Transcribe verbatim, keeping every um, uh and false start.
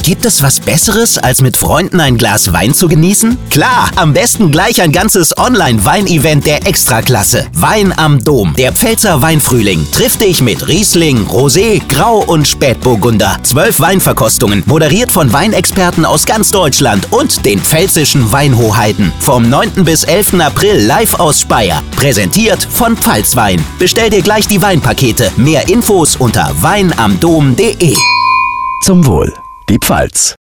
Gibt es was Besseres, als mit Freunden ein Glas Wein zu genießen? Klar, am besten gleich ein ganzes Online-Wein-Event der Extraklasse. Wein am Dom, der Pfälzer Weinfrühling, trifft dich mit Riesling, Rosé, Grau und Spätburgunder. Zwölf Weinverkostungen, moderiert von Weinexperten aus ganz Deutschland und den pfälzischen Weinhoheiten. Vom neunten bis elften April live aus Speyer. Präsentiert von Pfalzwein. Bestell dir gleich die Weinpakete. Mehr Infos unter weinamdom punkt de. Zum Wohl. Die Pfalz.